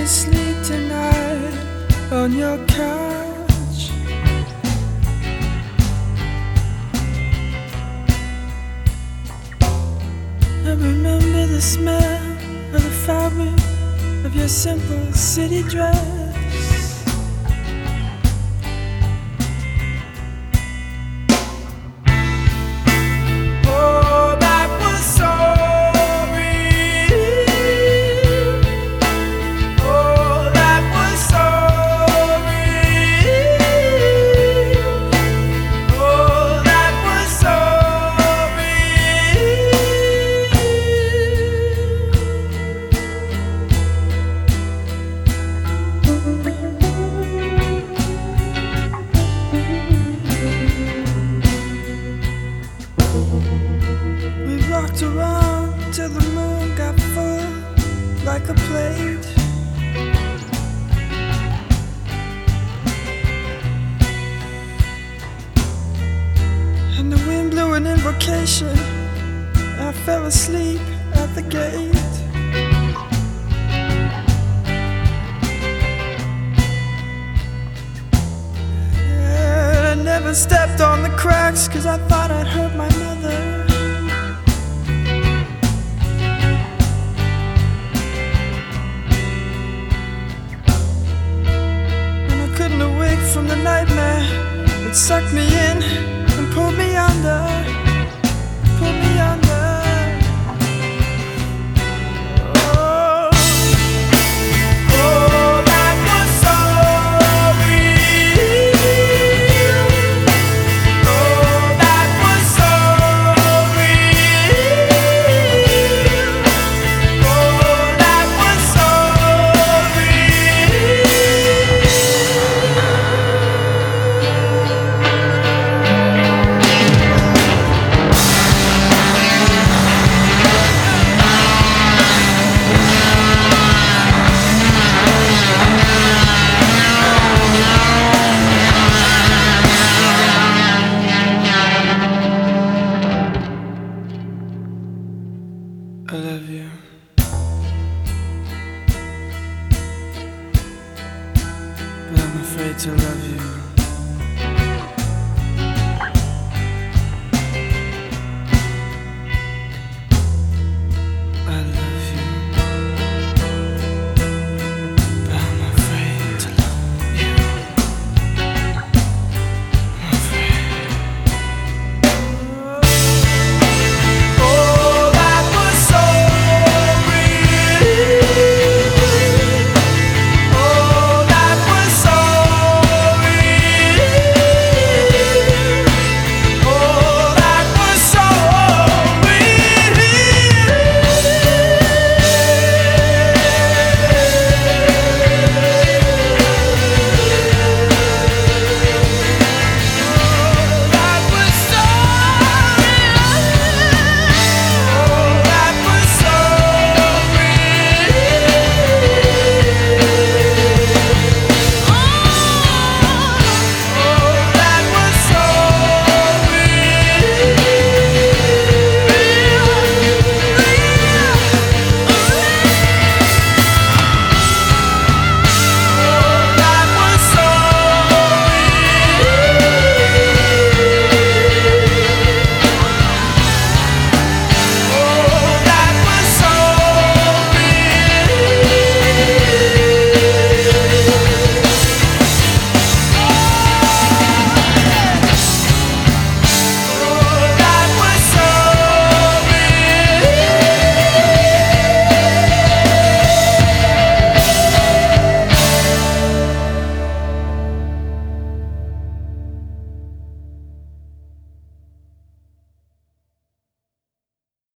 me sleep tonight on your couch. I remember the smell of the fabric of your simple city dress. We rocked around till the moon got full like a plate. And the wind blew an invocation. I fell asleep at the gate. And I never stepped on the cracks 'cause I thought I'd hurt my mother. From the nightmare that sucked me in and pulled me under, pulled me under. Oh, oh, that was so real. Oh, that was so real. Oh, that was so real. I love you, but I'm afraid to love you.